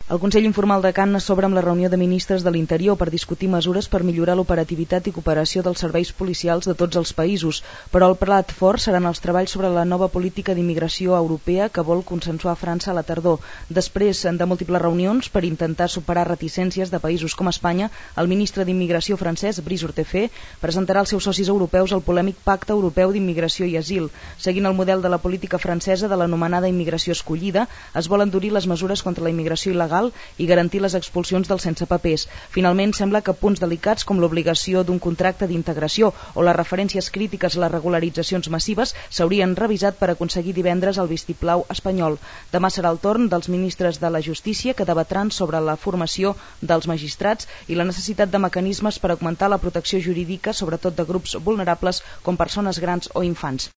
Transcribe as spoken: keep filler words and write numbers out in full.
El Consell Informal de Cannes s'obre amb la reunió de ministres de l'Interior per discutir mesures per millorar l'operativitat i cooperació dels serveis policials de tots els països, però el plat fort seran els treballs sobre la nova política d'immigració europea que vol consensuar França a la tardor. Després de múltiples reunions per intentar superar reticències de països com Espanya, el ministre d'Immigració francès, Brice Hortefeux, presentarà als seus socis europeus el polèmic Pacte Europeu d'Immigració i Asil. Seguint el model de la política francesa de l'anomenada immigració escollida, es volen endurir les mesures contra la immigració il·legal i garantir les expulsions dels sense papers. Finalment, sembla que punts delicats com l'obligació d'un contracte d'integració o les referències crítiques a les regularitzacions massives s'haurien revisat per aconseguir divendres el vistiplau espanyol. Demà serà el torn dels ministres de la Justícia que debatran sobre la formació dels magistrats i la necessitat de mecanismes per augmentar la protecció jurídica, sobretot de grups vulnerables com persones grans o infants.